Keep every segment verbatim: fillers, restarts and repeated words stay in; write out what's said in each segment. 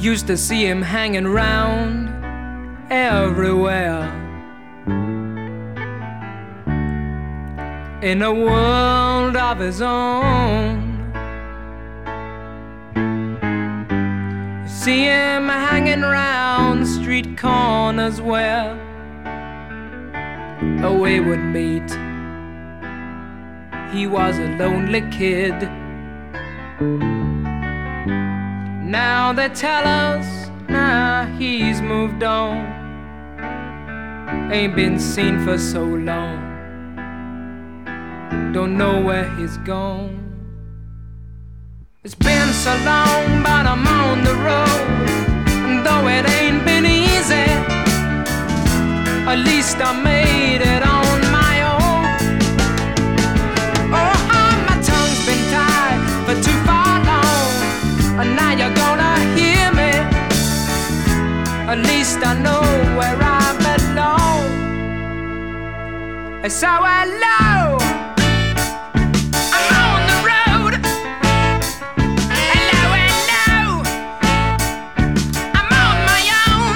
Used to see him hanging round everywhere. In a world of his own. See him hanging round street corners where we would meet. He was a lonely kid. Now they tell us, nah, he's moved on. Ain't been seen for so long. Don't know where he's gone. It's been so long, but I'm on the road. And though it ain't been easy, at least I made it on my own. Oh, how my tongue's been tied for too far long. And now you're gonna hear me. At least I know where I belong. So hello, I'm on the road. Hello, hello, I'm on my own.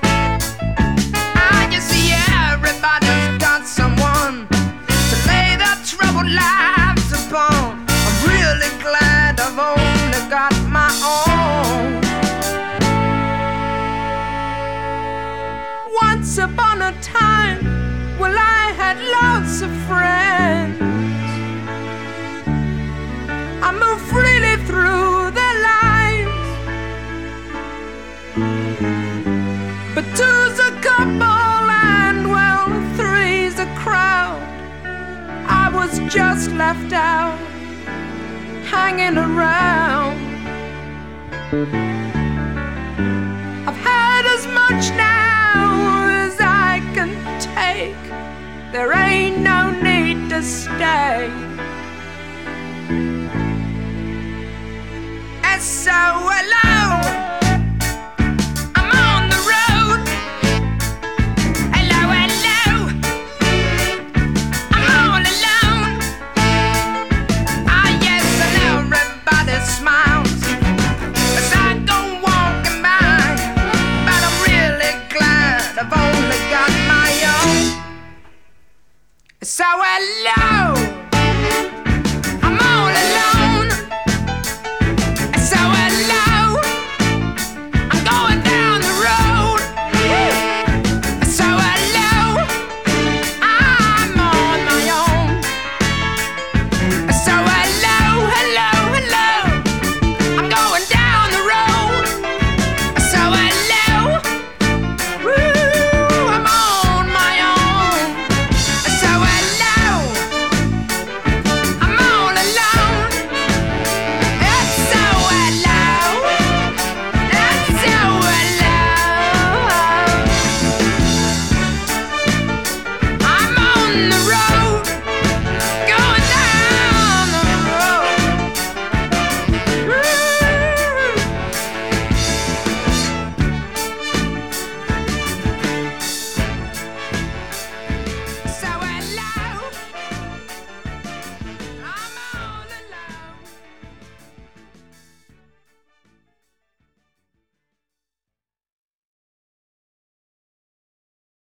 I just see everybody's got someone to lay their troubled lives upon. I'm really glad I've only got my own. Once upon a time, well, I had lots of friends. I moved freely through their lives, but two's a couple and, well, three's a crowd. I was just left out, hanging around. I've had as much now as I can take. There ain't no need to stay. And so hello, I'm on the road. Hello, hello, I'm all alone. Ah yes, and everybody smiles as I go walking by, but I'm really glad I've only got my own. So hello.